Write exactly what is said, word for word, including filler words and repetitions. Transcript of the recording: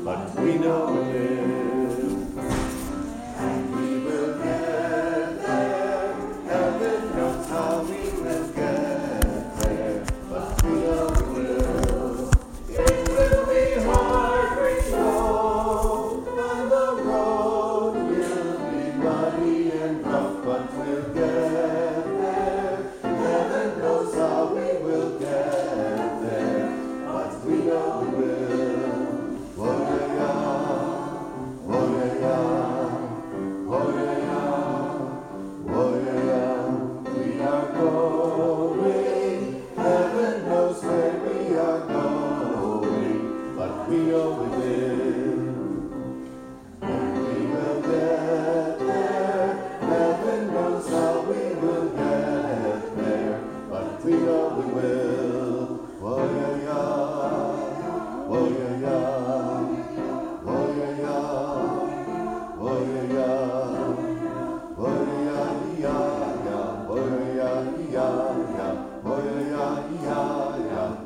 but we know we will. And we will get there. Heaven knows how we will get there, but we know we will. It will be hard, we know, and the road will be muddy and rough, but we'll get there. Heaven knows how we will get there, but we know we will. We know we will, and we will get there. Heaven knows how we will get there, but we know we will. Oh yeah, yeah, oh yeah, yeah, oh yeah, yeah, oh yeah, yeah, oh yeah, yeah, yeah, oh yeah, yeah, yeah, oh yeah, yeah, yeah.